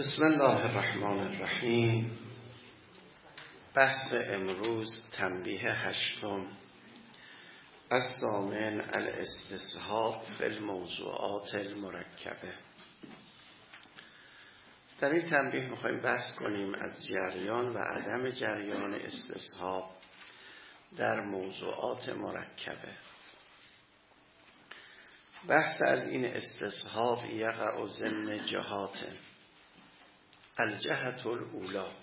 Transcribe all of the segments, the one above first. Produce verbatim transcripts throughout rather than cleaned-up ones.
بسم الله الرحمن الرحیم. بحث امروز تنبیه هشتم از ضامن الاستصحاب فی الموضوعات المرکبه. در این تنبیه میخوایم بحث کنیم از جریان و عدم جریان استصحاب در موضوعات مرکبه. بحث از این استصحاب یقع ضمن جهات. الجهت الاولی،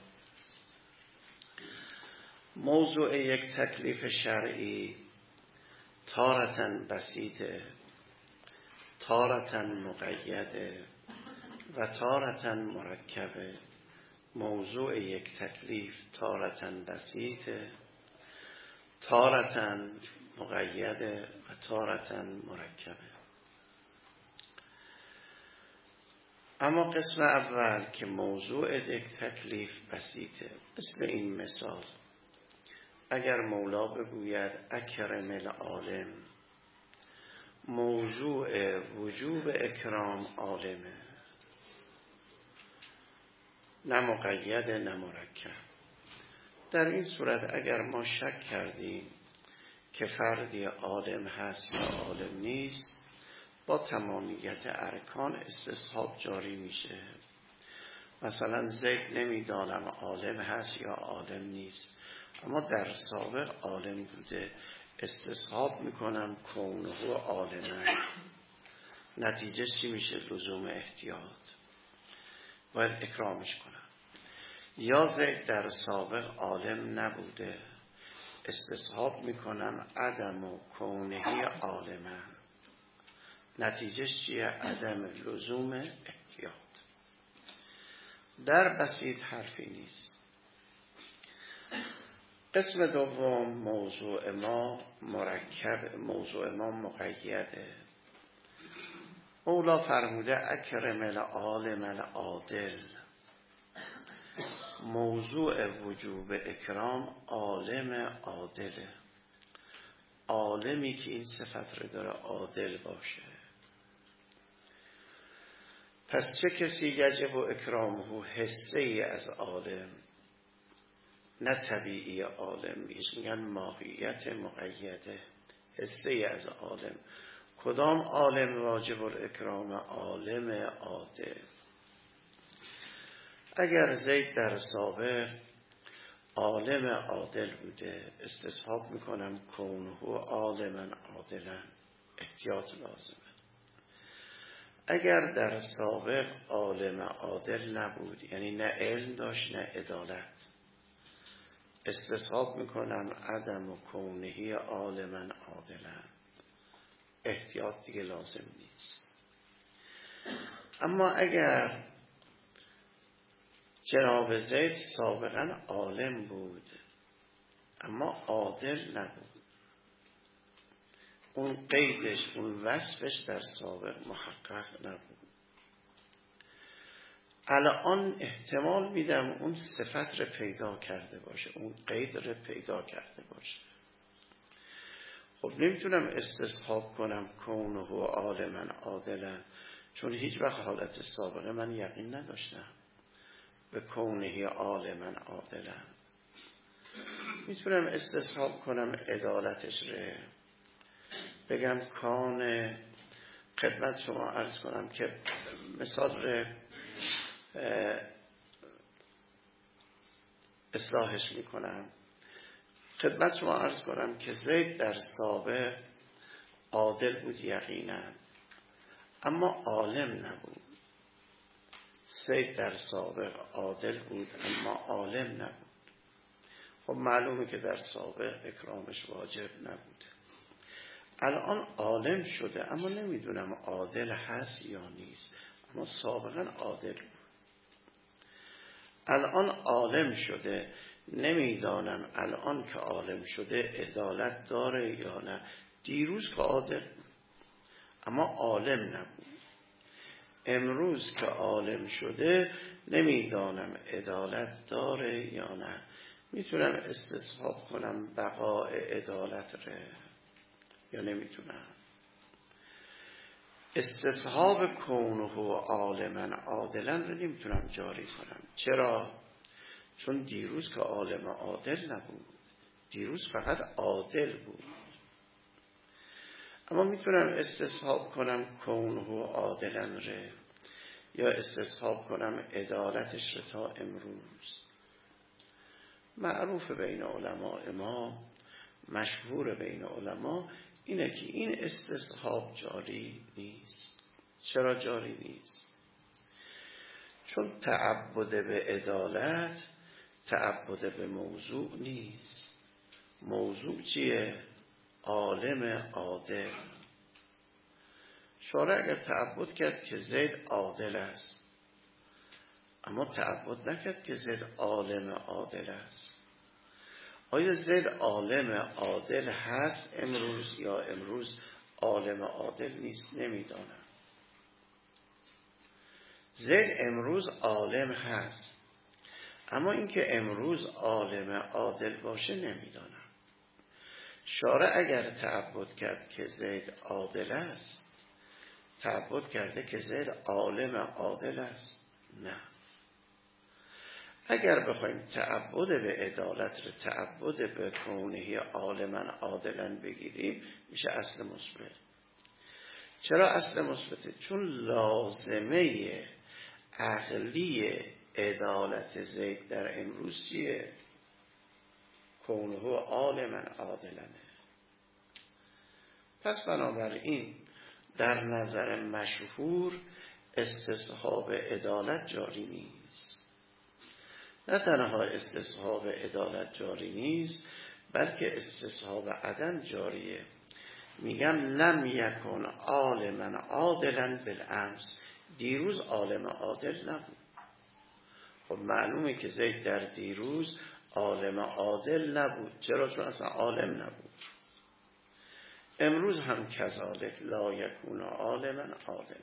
موضوع یک تکلیف شرعی تارتاً بسیطه، تارتاً مقیده و تارتاً مرکبه. موضوع یک تکلیف تارتاً بسیطه، تارتاً مقیده و تارتاً مرکبه. اما قسم اول که موضوع یک تکلیف بسیطه، مثل این مثال: اگر مولا بگوید اکرم العالم، موضوع وجوب اکرام عالمه، نه مقیده نه مرکب. در این صورت اگر ما شک کردیم که فردی عالم هست یا عالم نیست، با تمامیت ارکان استصحاب جاری میشه. مثلا زید نمیدانم عالم هست یا عالم نیست، اما در سابق عالم بوده، استصحاب میکنم کونه عالمه. نتیجه چی میشه؟ لزوم احتیاط، باید اکرامش کنم. یا زید در سابق عالم نبوده، استصحاب میکنم عدم و کونهی عالمه. نتیجه چیه؟ عدم لزوم احتیاط. در بسیط حرفی نیست. قسم دوم، موضوع ما مرکب، موضوع ما مقیده. مولا فرموده اکرم العالم العادل، موضوع وجوب اکرام عالم عادله. عالمی که این صفت رو داره عادل باشه. پس چه کسی یجب و اکرامه؟ حسه ای از عالم، نه طبیعی عالم. میگن ماهیت مقیده، حسه ای از عالم. کدام عالم واجب الاکرام؟ عالم عادل. اگر زید در سابق عالم عادل بوده، استصحاب میکنم کونه عالما عادلا، احتیاط لازمه. اگر در سابق عالم عادل نبود، یعنی نه علم داشت نه عدالت، استصحاب میکنم عدم و کونهی عالما عادلا، احتیاط دیگه لازم نیست. اما اگر جناب زید سابقا عالم بود اما عادل نبود، اون قیدش، اون وصفش در سابق محقق نبود، الان احتمال میدم اون صفت رو پیدا کرده باشه، اون قید رو پیدا کرده باشه. خب نمیتونم استصحاب کنم کونه عالما عادلا، چون هیچ وقت حالت سابقه من یقین نداشتم به کونه عالما عادلا. میتونم استصحاب کنم عدالتش رو، بگم کان، خدمت شما عرض کنم که مثال رو اصلاحش میکنم. خدمت شما عرض کنم که زید در سابق عادل بود یقینا، اما عالم نبود. زید در سابق عادل بود اما عالم نبود. خب معلومه که در سابق اکرامش واجب نبوده. الان عالم شده اما نمیدونم عادل هست یا نیست، اما سابقا عادل بود. الان عالم شده، نمیدانم الان که عالم شده عدالت داره یا نه. دیروز که عادل بود اما عالم نبود، امروز که عالم شده نمیدانم عدالت داره یا نه. میتونم استصحاب کنم بقاء عدالت ره یا نمیتونم؟ استصحاب کونه عالما عادلا رو نمیتونم جاری کنم. چرا؟ چون دیروز که عالم عادل نبود، دیروز فقط عادل بود. اما میتونم استصحاب کنم کونه عادلا ره، یا استصحاب کنم عدالتش رو تا امروز. معروف بین علماء ما، مشهور بین علما اینه که این استصحاب جاری نیست. چرا جاری نیست؟ چون تعبد به عدالت تعبد به موضوع نیست. موضوع چیه؟ عالم عادل. شارع اگر تعبد کرد که زید عادل است، اما تعبد نکرد که زید عالم عادل است. آیا زید عالم عادل هست امروز یا امروز عالم عادل نیست؟ نمیدانم. زید امروز عالم هست، اما اینکه امروز عالم عادل باشه نمیدانم. شارع اگر تعبد کرد که زید عادل است، تعبد کرده که زید عالم عادل است؟ نه. اگر بخوایم تعبد به عدالت رو تعبد به کونهی عالما عادلا بگیریم میشه اصل مثبت. چرا اصل مثبته؟ چون لازمه عقلی عدالت زید در امروز چیه؟ کونه عالما عادلنه. پس بنابراین در نظر مشهور استصحاب عدالت جاری نیست. نه تنها استصحاب عدالت جاری نیست، بلکه استصحاب عدم جاریه. میگم لم یکن عالما عادلا بالامس، دیروز عالم عادل نبود. خب معلومه که زید در دیروز عالم عادل نبود. چرا؟ چون اصلا عالم نبود. امروز هم کذالک لا یکون عالما عادلا.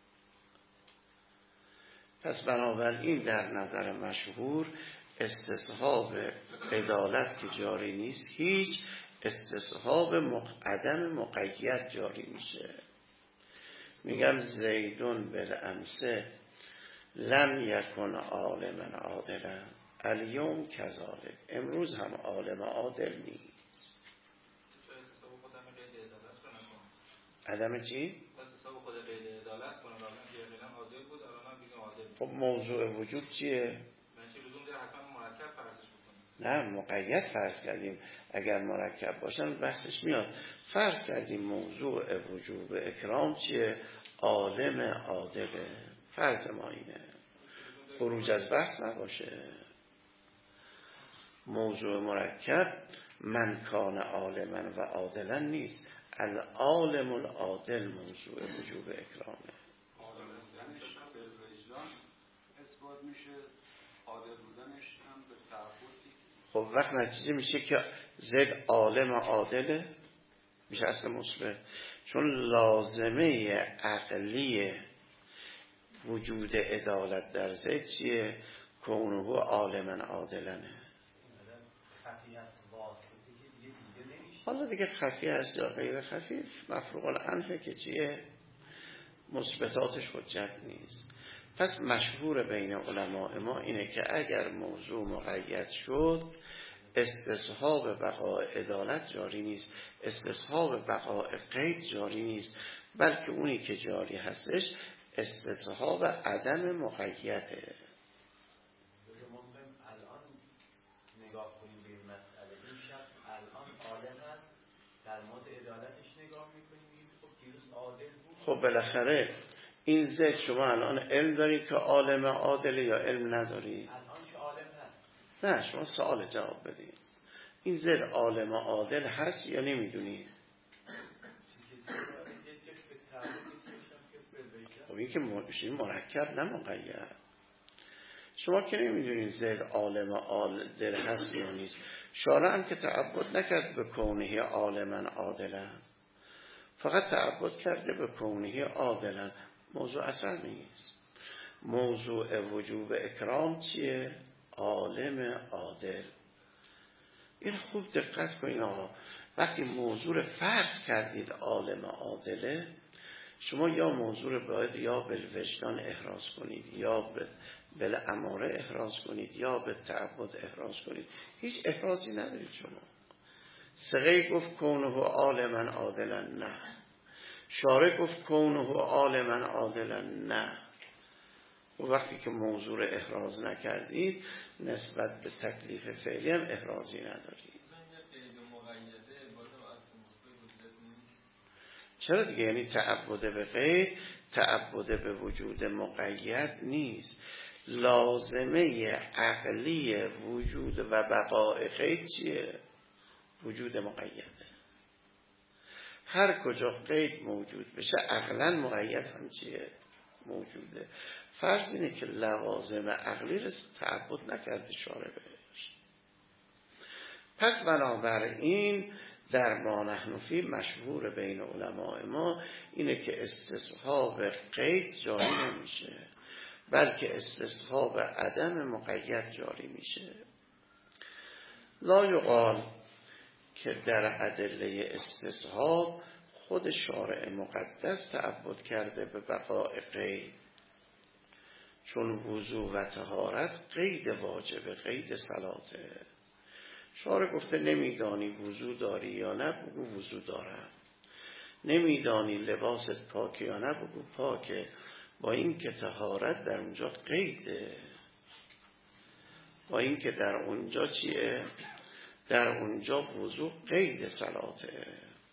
پس بنابراین در نظر مشهور استصحاب عدالت که جاری نیست، هیچ استصحاب عدم مقید جاری میشه. میگم زیدون بالامسه لم یکن عالما عادلا الیوم کذالک، امروز هم عالم عادل نیست. عدم چی؟ خب موضوع وجود چیه؟ نه مقید فرض کردیم. اگر مرکب باشن بحثش میاد. فرض کردیم موضوع وجوب اکرام چیه؟ عالم عادله. فرض ما اینه، خروج از بحث نباشه. موضوع مرکب من کان عالما و عادلا نیست، العالم العادل موضوع وجوب اکرامه. اثبات میشه، عادل بودنش هم به تعبدی. خب وقت نتیجه میشه که زید عالم عادله، میشه اصل مثبت. چون لازمه عقلی وجود عدالت در زید چیه؟ کونه عالما عادلنه. حالا دیگه خفی هست یا غیر خفی مفروغ العنفه که چیه؟ مثبتاتش حجت نیست. پس مشهور بین علماء ما اینه که اگر موضوع مقید شد استصحاب بقاء عدالت جاری نیست، استصحاب بقاء قید جاری نیست، بلکه اونی که جاری هستش استصحاب عدم مقیده. نگاه کنیم به این مسئله، این شخص الان عالم است، در مورد عدالتش نگاه میکنیم، خب دیروز عادل بود. خب بالاخره این زید شما الان علم دارید که عالم عادله یا علم ندارید؟ الان که عالم هست. نه شما سوال جواب بدید. این زید عالم عادل هست یا نمیدونید؟ خب این که مرکب نه مقید. شما که نمیدونید زید عالم عادل هست یا نیست. شارع هم که تعبد نکرد به کونه عالما عادلا، فقط تعبد کرده به کونه عادلا. موضوع اصلا نیست. موضوع وجوب اکرام چیه؟ عالم عادل. این خوب دقت کنید آقا. وقتی موضوع فرض کردید عالم عادله، شما یا موضوع رو باید یا بالوجدان احراز کنید، یا بالاماره احراز کنید، یا به تعبد احراز کنید. هیچ احرازی ندارید شما. سقی گفت کونه عالما عادلا، نه. شارع گفت کونه عالما عادلا، نه. و وقتی که موضوع رو احراز نکردید نسبت به تکلیف فعلی هم احرازی ندارید. چرا دیگه؟ یعنی تعبد به قید تعبد به وجود مقید نیست. لازمه عقلی وجود و بقای قید چیه؟ وجود مقیده. هر کجا قید موجود بشه عقلا مقید هم چیه؟ موجوده. فرض اینه که لوازم عقلی رو تعبد نکرده شارع بهش. پس بنابراین در ما نحن فی مشهور بین علماء ما اینه که استصحاب قید جاری نمیشه، بلکه استصحاب عدم مقید جاری میشه. لا یقال که در ادله استصحاب خود شارع مقدس تعبد کرده به بقاء قید، چون وضو و طهارت قید واجبه، قید صلاته. شارع گفته نمیدانی وضو داری یا نه، بگو وضو دارم. نمیدانی لباست پاکه یا نه، بگو پاکه. با این که طهارت در اونجا قیده، با این که در اونجا چیه؟ در اونجا وضو قید صلاته.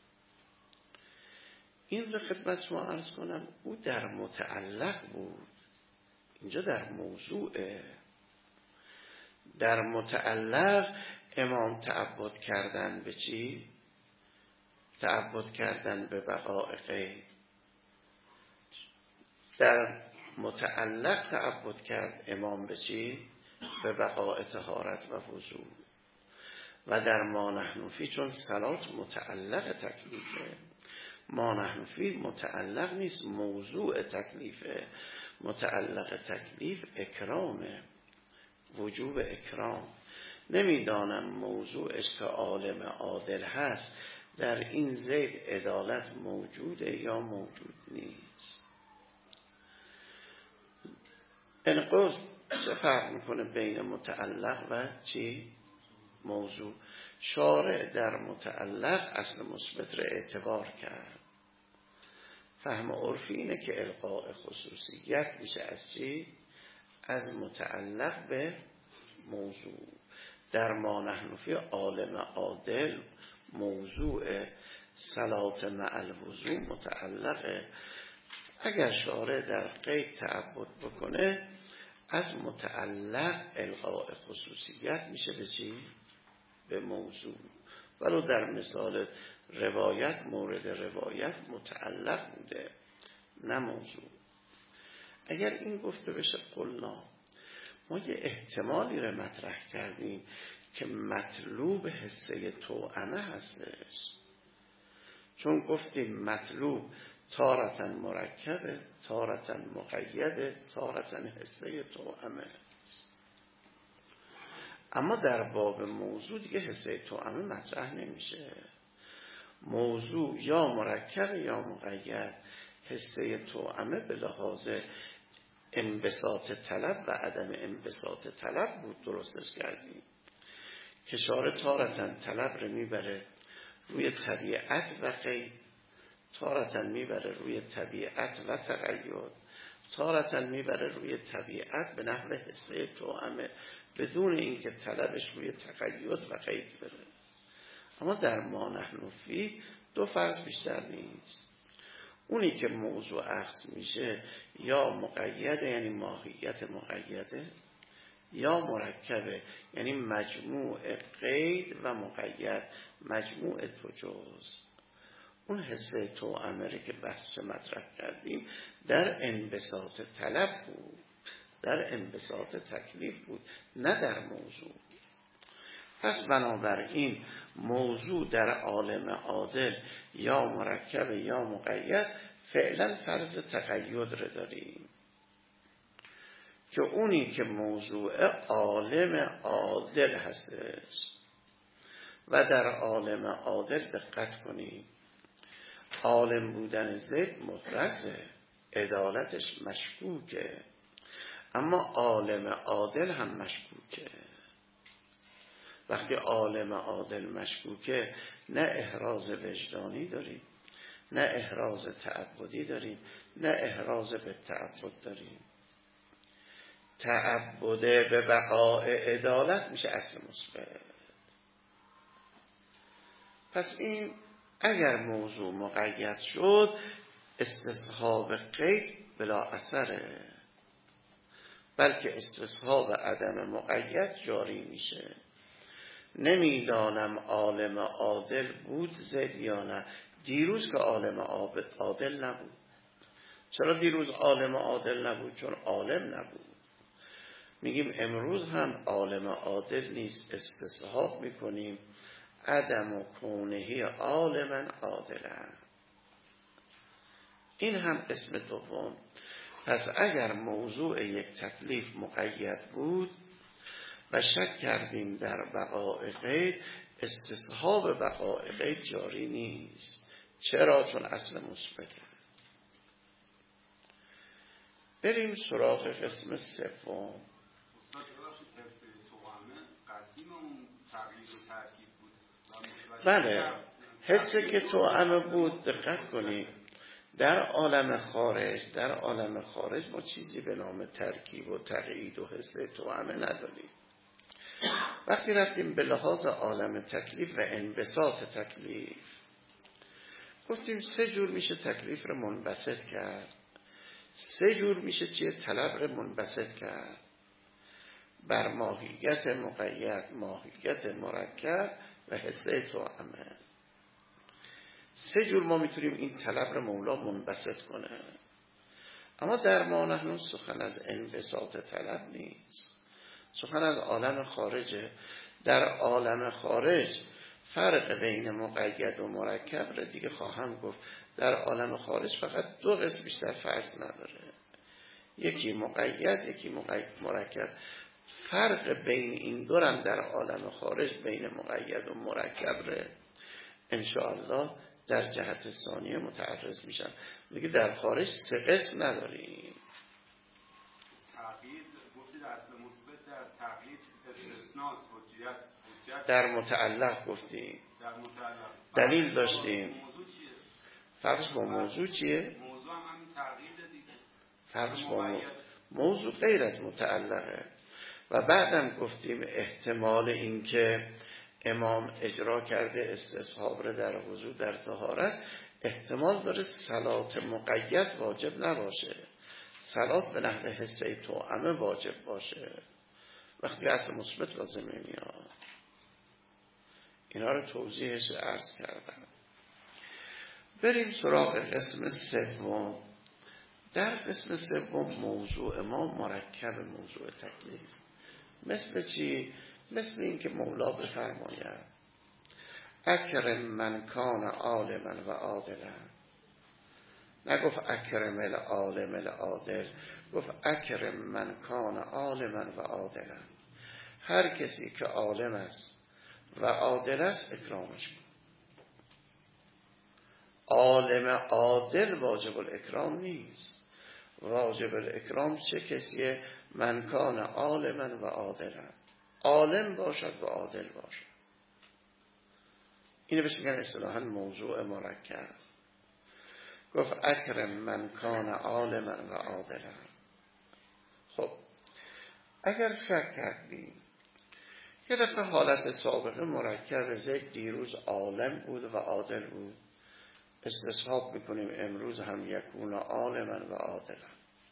این رو خدمت ما عرض کنم، او در متعلق بود، اینجا در موضوعه. در متعلق امام تعبد کردن به چی؟ تعبد کردن به بقاء قید. در متعلق تعبد کرد امام به چی؟ به بقاء طهارت و وضو. و در ما نحن فی چون صلات متعلق تکلیفه، ما نحن فی متعلق نیست، موضوع تکلیفه. متعلق تکلیف اکرامه، وجوب اکرام. نمیدانم موضوعش که عالم عادل هست در این زید عدالت موجوده یا موجود نیست. انقض چه فرق میکنه بین متعلق و چی؟ موضوع. شارع در متعلق اصل مثبت را اعتبار کرد. فهم عرفی اینه که القاء خصوصیت میشه از چی؟ از متعلق به موضوع. در ما نحن فی عالم عادل موضوع صلات مع الوضوء متعلقه. اگر شارع در قید تعبد بکنه از متعلق القاء خصوصیت میشه به چی؟ به موضوع. ولو در مثال روایت، مورد روایت متعلق بوده نه موضوع. اگر این گفته بشه قلنا، ما یه احتمالی رو مطرح کردیم که مطلوب حسه توأمه هستش. چون گفتیم مطلوب تارتاً مرکبه، تارتاً مقیده، تارتاً حسه توأمه. اما در باب موضوع دیگه حسه توأمه مطرح نمیشه. موضوع یا مرکب یا مقید. حسه توأمه به لحاظ انبساط طلب و عدم انبساط طلب بود درستش کردیم. که شارع تارتاً طلب رو میبره روی طبیعت و قید، تارتاً میبره روی طبیعت و تقید، تارتاً میبره روی طبیعت به نحو حسه توأمه بدون اینکه طلبش روی تقید و قید بره. اما در ما نحن فی دو فرض بیشتر نیست. اونی که موضوع اخذ میشه یا مقیده یعنی ماهیت مقیده، یا مرکبه یعنی مجموع قید و مقید، مجموع دو جز. اون حسه توأمه که بحث مطرح کردیم در انبساط طلب بود، در انبساط تکلیف بود، نه در موضوع. پس بنابراین موضوع در عالم عادل یا مرکب یا مقید فعلا فرض تقید رو داریم که اونی که موضوع عالم عادل هستش. و در عالم عادل دقت کنید، عالم بودن زید محرزه، عدالتش مشکوکه، اما عالم عادل هم مشکوکه. وقتی عالم عادل مشکوکه نه احراز وجدانی داریم، نه احراز تعبدی داریم، نه احراز به تعبد داریم. تعبده به بقاء عدالت میشه اصل مثبت. پس این اگر موضوع مقید شد استصحاب قید بلا اثره، بلکه استصحاب عدم مقید جاری میشه. نمیدانم عالم عادل بود زید یا نه. دیروز که عالم عادل نبود. چرا دیروز عالم عادل نبود؟ چون عالم نبود. میگیم امروز هم عالم عادل نیست، استصحاب میکنیم عدم و کونهی عالما عادلا. این هم اسم دوم. پس اگر موضوع یک تکلیف مقید بود و شک کردیم در بقاء قید، استصحاب بقاء قید جاری نیست. چرا؟ چون اصل مثبته. بریم سراغ قسم سوم. بله، حسی که توأمه بود. دقت کنید در عالم خارج، در عالم خارج ما چیزی به نام ترکیب و تقیید و حس توأمه نداریم. وقتی رفتیم به لحاظ عالم تکلیف و انبساط تکلیف، گفتیم سه جور میشه تکلیف رو منبسط کرد. سه جور میشه چیه طلب رو منبسط کرد؟ بر ماهیت مقید، ماهیت مرکب و حسه توأمه. سه جور ما میتونیم این طلب رو مولا منبسط کنه. اما در ما نحن سخن از انبساط طلب نیست، سخن از عالم خارجه. در عالم خارج فرق بین مقید و مرکب رو دیگه خواهم گفت. در عالم خارج فقط دو قسم بیشتر فرض نداره، یکی مقید یکی مقید مرکب. فرق بین این دو هم در عالم خارج بین مقید و مرکب رو انشاءالله در جهت ثانیه متعرض میشن. میگه در خارج سه قسم نداریم. تقیید گفتید اصل مثبت در تقیید استثناء حجیت حجت در متعلق گفتیم، در متعلق دلیل داشتیم. موضوع چیه؟ فرقش با موضوع چیه؟ موضوع هم همین تقیید دیگه. فرقش با موضوع. موضوع غیر از متعلقه. و بعدم گفتیم احتمال این که امام اجرا کرده استصحاب رو در وضو در طهارت، احتمال داره صلات مقید واجب نباشه، صلات به نحو حسه توأمه واجب باشه. وقتی اصل مثبت لازمه میاد. اینا رو توضیحش عرض کردم. بریم سراغ قسم سوم. در قسم سوم موضوع ما مرکب موضوع تکلیف. مثل چی؟ مثل این که مولا بفرماید اکرم من کان عالما و عادلا. نگفت اکرم العالم العادل، گفت اکرم من کان عالما و عادلا. هر کسی که عالم است و عادل است اکرامش کن. عالم عادل واجب الاکرام نیست. واجب الاکرام چه کسیه؟ من کان عالما و عادلا، عالم باشد و عادل باشد. اینو بهش میگن اصطلاحاً موضوع مرکب. گفت اکرم من کان عالما و عادلا. خب اگر شک کردیم یه دفعه حالت سابقه مرکب زید دیروز عالم بود و عادل بود، استصحاب میکنیم امروز هم یکون عالما و عادلا.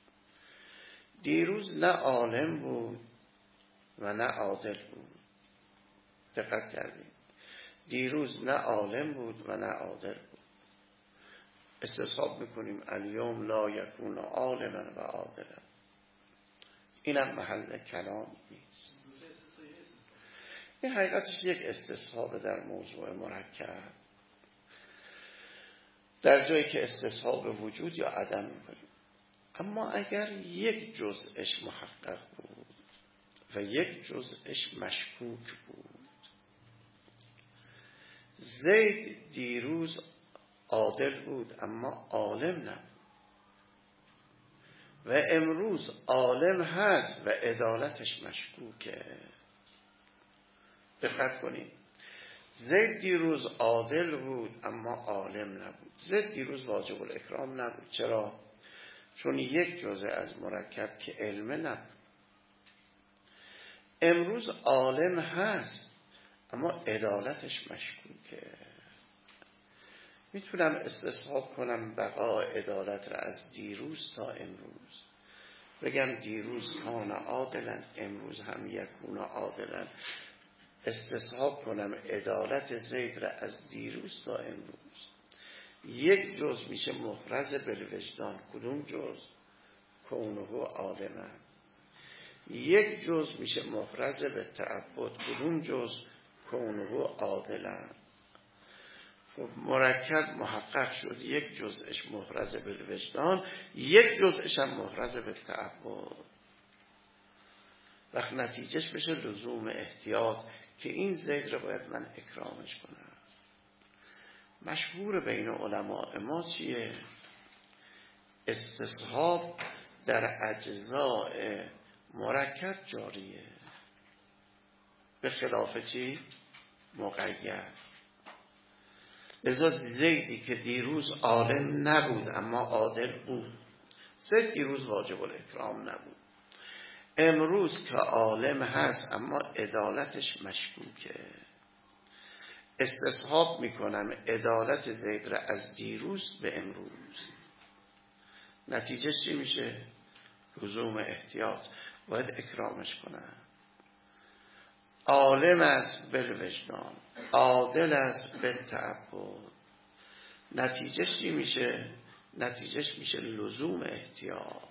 دیروز نه عالم بود و نه عادل بود. دقت کردیم دیروز نه عالم بود و نه عادل بود. استصحاب میکنیم الیوم لا یکون عالما و عادلا. اینم محل کلام نیست. این حقیقتش یک استصحاب در موضوع مرکب، در جایی که استصحاب وجود یا عدم میکنیم. اما اگر یک جزءش محقق بود و یک جزءش مشکوک بود، زید دیروز عادل بود اما عالم نبود و امروز عالم هست و عدالتش مشکوکه. دقت کنید، زید دیروز عادل بود اما عالم نبود. زید دیروز واجب الاکرام نبود. چرا؟ چون یک جزء از مرکب که علم نبود. امروز عالم هست اما عدالتش مشکوکه. میتونم استصحاب کنم بقا عدالت را از دیروز تا امروز، بگم دیروز کان عادلا امروز هم یکون عادلا، استصحاب کنم عدالت زید را از دیروز تا امروز. یک جز میشه محرز بالوجدان. کدوم جز؟ کونه عالما. یک جز میشه محرز به تعبد. کدوم جز؟ کونه عادلا. خب مرکب محقق شد، یک جزءش محرز بالوجدان، یک جزءش هم محرز به تعبد. وقت نتیجهش بشه لزوم احتیاط که این زید رو باید من اکرامش کنم. مشهور بین علماء ما چیه؟ استصحاب در اجزاء مرکب جاریه، به خلاف چی؟ مقید. لذا زیدی که دیروز عالم نبود اما عادل بود، زید دیروز واجب الاکرام نبود، امروز که عالم هست اما عدالتش مشکوکه، استصحاب میکنم عدالت زید را از دیروز به امروز. نتیجه چی میشه؟ لزوم احتیاط، باید اکرامش کنم. عالم است بالوجدان، عادل است بالتعبد. نتیجهش چی میشه؟ نتیجهش میشه لزوم احتیاط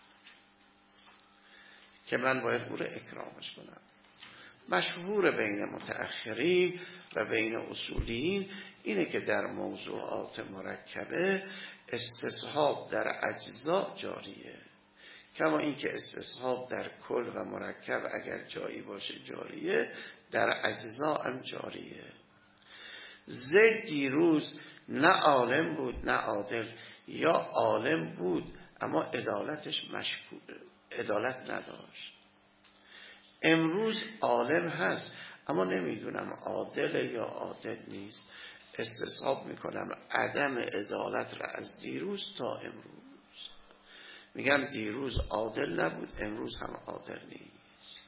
که من باید او رو اکرامش کنم. مشهور بین متأخرین و بین اصولیین اینه که در موضوعات مرکبه استصحاب در اجزا جاریه، کما اینکه استصحاب در کل و مرکب اگر جایی باشه جاریه، در اجزا هم جاریه. زید دیروز نه عالم بود نه عادل، یا عالم بود اما عدالتش مشکوک، عدالت نداشت. امروز عالم هست اما نمیدونم عادل یا عادل نیست، استصحاب میکنم عدم عدالت را از دیروز تا امروز. میگم دیروز عادل نبود امروز هم عادل نیست،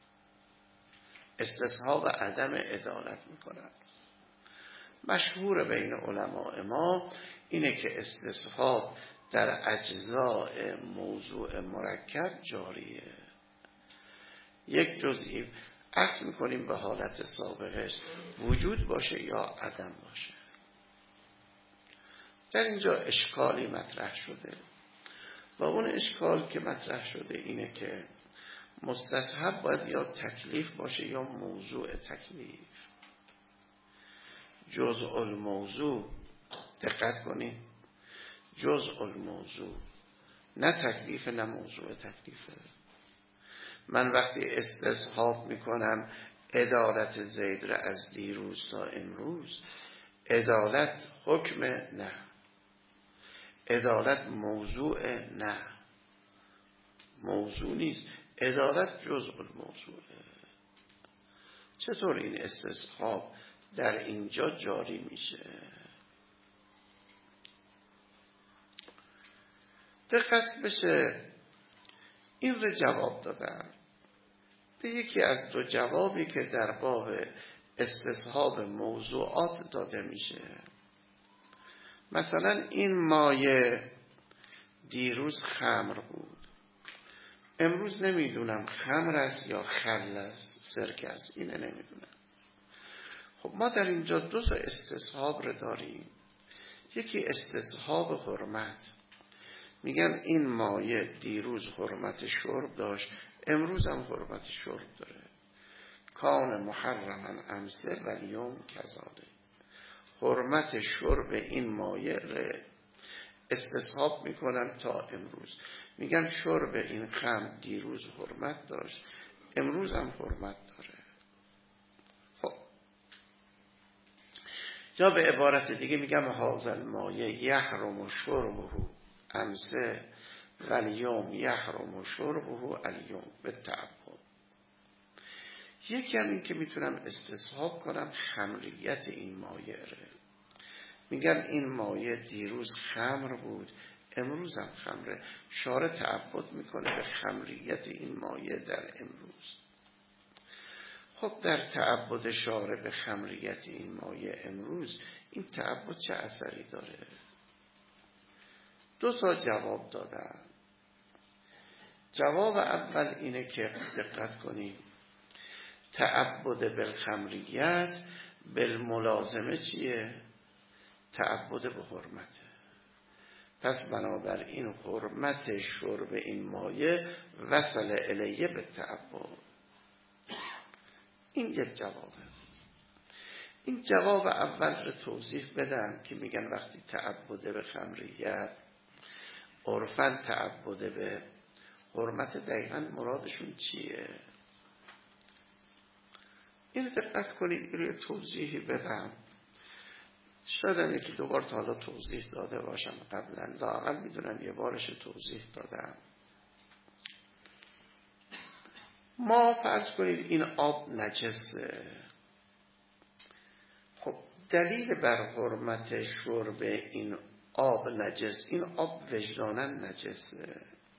استصحاب عدم عدالت میکنم. مشهور بین علماء ما اینه که استصحاب در اجزاء موضوع مرکب جاریه. یک جزئی عکس میکنیم به حالت سابقش، وجود باشه یا عدم باشه. در اینجا اشکالی مطرح شده و اون اشکال که مطرح شده اینه که مستصحب باید یا تکلیف باشه یا موضوع تکلیف. جزء الموضوع، دقت کنید، جزء الموضوع نه تکلیف نه موضوع تکلیفه. من وقتی استصحاب میکنم عدالت زید را از دیروز تا امروز، عدالت حکم نه، عدالت موضوع نه، موضوع نیست، عدالت جزء الموضوعه. چطور این استصحاب در اینجا جاری میشه؟ دقت بشه، این رو جواب دادم به یکی از دو جوابی که در باب استصحاب موضوعات داده میشه. مثلا این مایه دیروز خمر بود، امروز نمیدونم خمر است یا خل است، سرکه است، اینه نمیدونم. خب ما در اینجا دو تا استصحاب رو داریم. یکی استصحاب حرمت، میگم این مایه دیروز حرمت شرب داشت امروز هم حرمت شرب داره، کان محرما امسه والیوم کذالک. حرمت شرب این مایه رو استصحاب میکنم تا امروز، میگم شرب این خمر دیروز حرمت داشت امروز هم حرمت داره. خب یا به عبارت دیگه میگم هازل مایه یحرم شربه امسه والیوم یحرم شربه الیوم به تعبد. یکی هم این که میتونم استصحاب کنم خمریت این مایه ره. میگم این مایه دیروز خمر بود، امروز هم خمره. شارع تعبد میکنه به خمریت این مایه در امروز. خب در تعبد شارع به خمریت این مایه امروز، این تعبد چه اثری داره؟ دو تا جواب دادم. جواب اول اینه که دقت کنید، تعبد بالخمریت بالملازمه چیه؟ تعبد به حرمته. پس بنابراین حرمت شرب این مایه وصل الیه به تعبد. این یک جوابه. این جواب اول رو توضیح بدم که میگن وقتی تعبد به خمریت عرفاً تعبد به حرمت، دقیقاً مرادشون چیه؟ این دقت کنید، این توضیحی بدم. شاید هم یکی دو بار تا حالا توضیح داده باشم قبلا، لااقل میدونم یه بارش توضیح دادم. ما فرض کنید این آب نجسه. خب دلیل بر حرمت شرب این آب نجس، این آب وجدانا نجسه.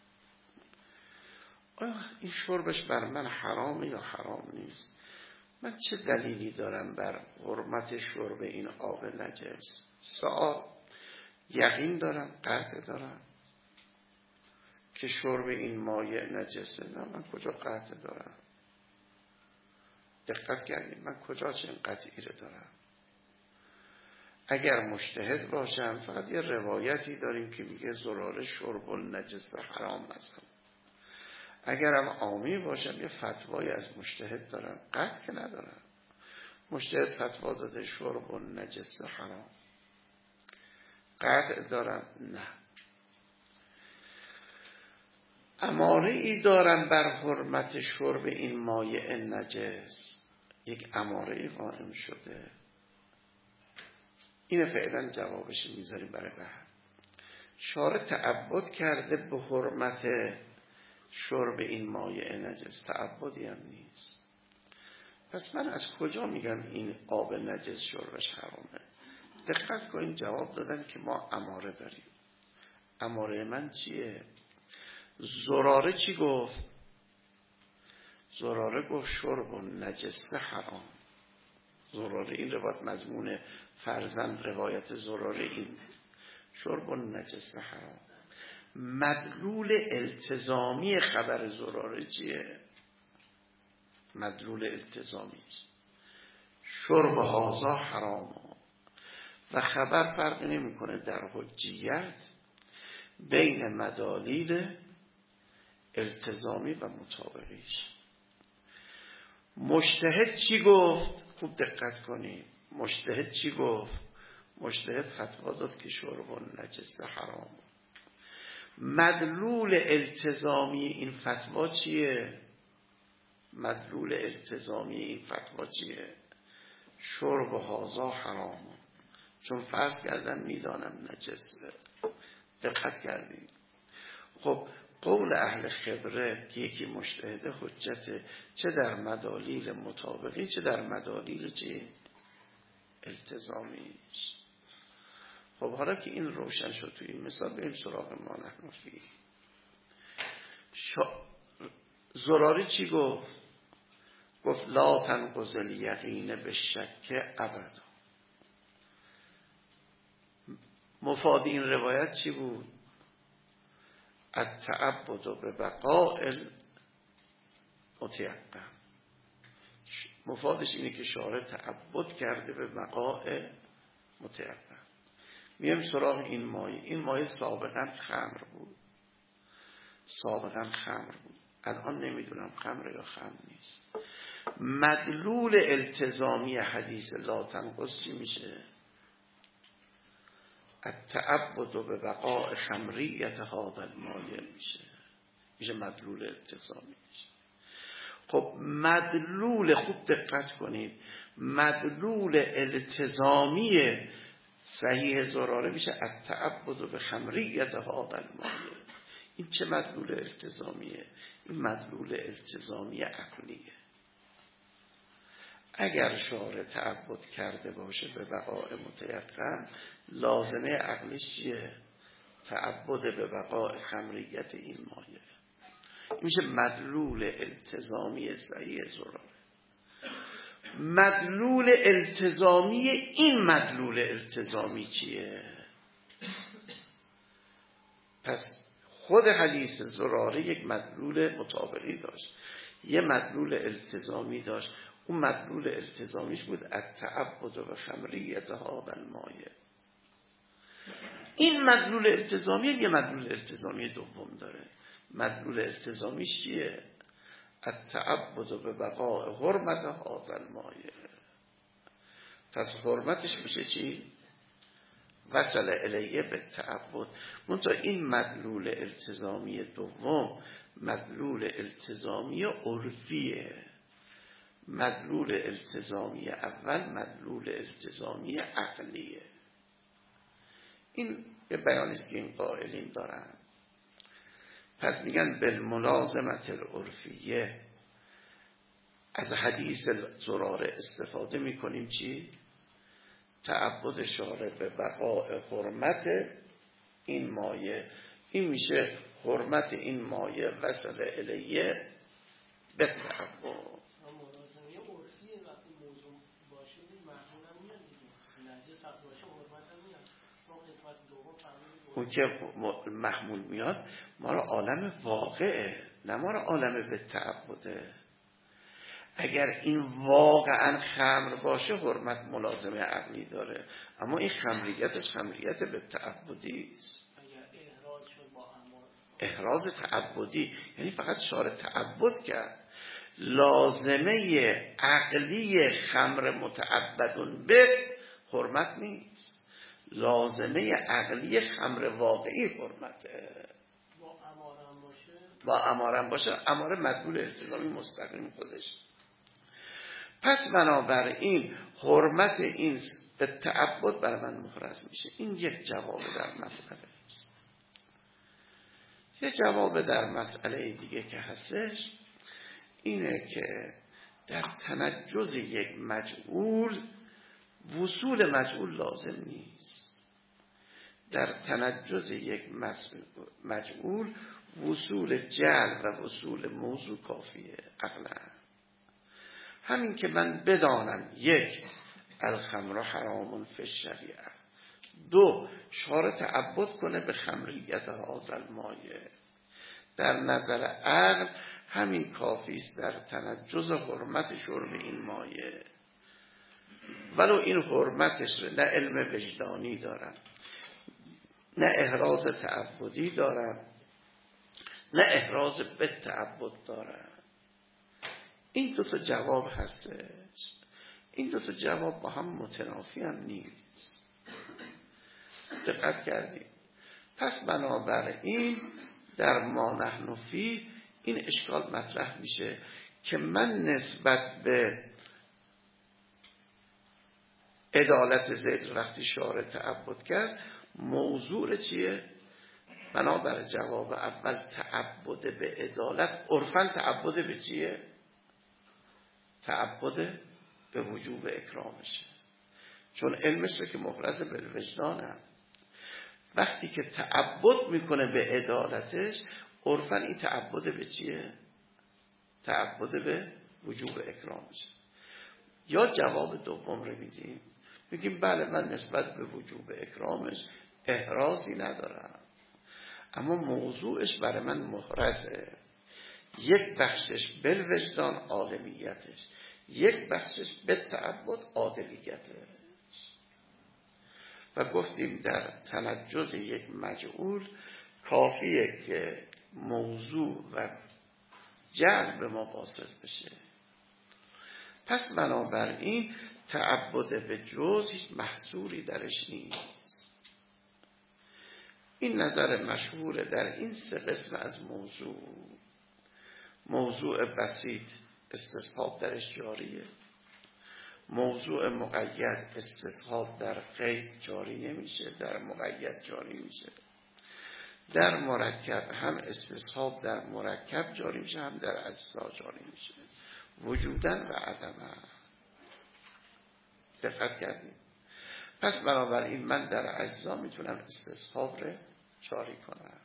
آیا این شربش بر من حرامه یا حرام نیست؟ من چه دلیلی دارم بر حرمت شرب این آب نجس؟ سوال، یقین دارم، قطع دارم که شرب این مایع نجسه؟ نه، من کجا قطع دارم؟ دقت کردید من کجا چنین قطعی رو دارم؟ اگر مجتهد باشم فقط یه روایتی داریم که میگه زراره شرب النجس حرام است. اگرم عامی باشم یه فتوایی از مجتهد دارم، قطع که ندارم. مجتهد فتوا داده شرب النجس حرام، قطع دارم؟ نه. اماره ای دارم بر حرمت شرب این مایع نجس، یک اماره ای قائم شده. اینه فعلا جوابش میذاریم برای بعد. شارع تعبد کرده به حرمت شرب این مایع نجس، تعبدی هم نیست. پس من از کجا میگم این آب نجس شربش حرامه؟ دقت کنید جواب دادن که ما اماره داریم. اماره من چیه؟ زراره چی گفت؟ زراره گفت شرب نجس حرام. زراره، این روایت مضمون فرزن روایت زراره این شرب نجس حرام. مدلول التزامی خبر زراره چیه؟ مدلول التزامی شرب هازا حرام. و خبر فرق نمی کنه در حجیت بین مدالیل التزامی و مطابقیش. مجتهد چی گفت؟ خوب دقت کنید. مجتهد چی گفت؟ مجتهد فتوا داد که شرب نجس حرام. مدلول التزامی این فتوا چیه؟ مدلول التزامی این فتوا چیه؟ شرب هازا حرام. چون فرض کردن میدانم نجسه. دقت کردیم. خب قول اهل خبره که یکی مجتهد حجته، چه در مدالیل مطابقی چه در مدالیل چه التزامیش. خب حالا که این روشن شد توی این مثال، بریم سراغ ما نحن فیه. شا... زراری چی گفت؟ گفت لا تنقض الیقین به شک ابدا. مفاد این روایت چی بود؟ التعبد به بقاء متیقن. مفادش اینه که شارع تعبد کرده به بقاء متیقن. میم سراغ این مایه. این مایه سابقا خمر بود. سابقا خمر بود. الان نمیدونم خمر یا خمر نیست. مدلول التزامی حدیث لا تنقض چی میشه؟ التعبد به بقاء خمریت هذا المایه میشه. میشه مدلول التزامی میشه. خب مدلول، خوب دقت کنید، مدلول التزامی صحیح زراره میشه التعبد به خمریت هذا المایه. این چه مدلول التزامیه؟ این مدلول التزامی عقلیه. اگر شارع تعبد کرده باشه به بقاء متیقن، لازمه عقلیش چیه؟ تعبد به بقاء خمریت این مایه. این میشه مدلول التزامی صحیح زراره. مدلول التزامی این مدلول التزامی چیه؟ پس خود حدیث زراره یک مدلول مطابقی داشت، یه مدلول التزامی داشت. اون مدلول التزامیش بود التعبد و خمریت هذا المایه. این مدلول التزامی یه مدلول التزامی دوم داره. مدلول التزامیش چیه؟ التعبد به بقاء حرمت هذا المایه. پس حرمتش میشه چی؟ وصل الیه به تعبد. منتها این مدلول التزامی دوم مدلول التزامی عرفیه. مدلول التزامی اول مدلول التزامی عقلیه. این یه بیانیست که این قائلین دارن. پس میگن بالملازمت العرفیه از حدیث زراره استفاده میکنیم چی؟ تعبد شارع به بقاء حرمت این مایه. این میشه حرمت این مایه وصل الیه به تعبد. اون که محمول میاد ما را عالم واقعه، نه ما را عالم به تعبده. اگر این واقعا خمر باشه حرمت ملازمه عقلی داره، اما این خمریتش خمریت به تعبدی است. احراز تعبدی یعنی فقط شارع تعبد کرد، لازمه عقلی خمر متعبدون به حرمت نیست. لازمه عقلی خمر واقعی حرمته. با امارم باشه، اماره مدلول التزامی مستقیم خودش. پس بنابراین حرمت این به تعبد بر من محرز میشه. این یک جواب در مسئله است. یک جواب در مسئله دیگه که هستش اینه که در تنجز یک مجعول وصول مجعول لازم نیست. در تنجز یک مجعول وصول جعل و وصول موضوع کافیه عقلا. همین که من بدانم یک الخمر حرام فی الشریعه، دو شارع تعبد کنه به خمریت هذا المایه، در نظر عقل همین کافی است در تنجز حرمت شرب این مایه. ولو این حرمتش نه علم وجدانی دارم، نه احراز تعبدی دارم، نه احراز به تعبد دارم. این دو تا جواب هستش. این دو تا جواب با هم متنافی هم نیست. دقت کردید؟ پس بنابراین در ما نحن فیه این اشکال مطرح میشه که من نسبت به عدالت زید وقتی شارع تعبد کرد موضوع چیه؟ بنابر جواب اول تعبد به عدالت، عرفاً تعبد به چیه؟ تعبد به وجوب اکرامشه، چون علمشه که محرز به وجدانه. وقتی که تعبد میکنه به عدالتش عرفاً این تعبد به چیه؟ تعبد به وجوب اکرامشه. یا جواب دوم رو میدیم، میگیم بله من نسبت به وجوب اکرامش احرازی ندارم، اما موضوعش برای من محرزه. یک بخشش بالوجدان عالمیتش، یک بخشش به تعبد عادلیتش. و گفتیم در تنجز یک مجعول کافیه که موضوع و جعل به ما واصل بشه. پس بنابراین تعبد به جز هیچ محصولی درش نیست. این نظر مشهور در این سه قسم از موضوع. موضوع بسیط استصحاب درش جاریه، موضوع مقید استصحاب در قید جاری نمیشه، در مقید جاری میشه. در مرکب هم استصحاب در مرکب جاری میشه، هم در اجزا جاری میشه، وجودن و عدمن. دقت کردیم؟ پس بنابراین من در اجزا میتونم استصحاب رو جاری کنم.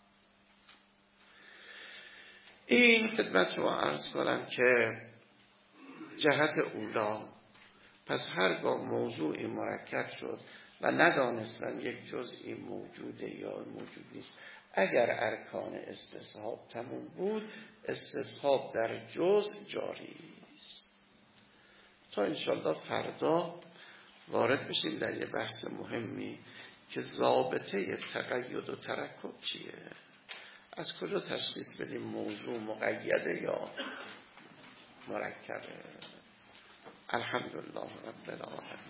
این خدمت رو عرض کنم که جهت اولا، پس هرگاه موضوعی مرکب شد و ندانستن یک جزئی موجوده یا موجود نیست، اگر ارکان استصحاب تموم بود، استصحاب در جزء جاری است. تا انشاءالله فردا وارد بشیم در یه بحث مهمی که ضابطه تقید و ترکب چیه، از کجا تشخیص بدیم موضوع مقیده یا مرکبه. الحمدلله رب العالمین.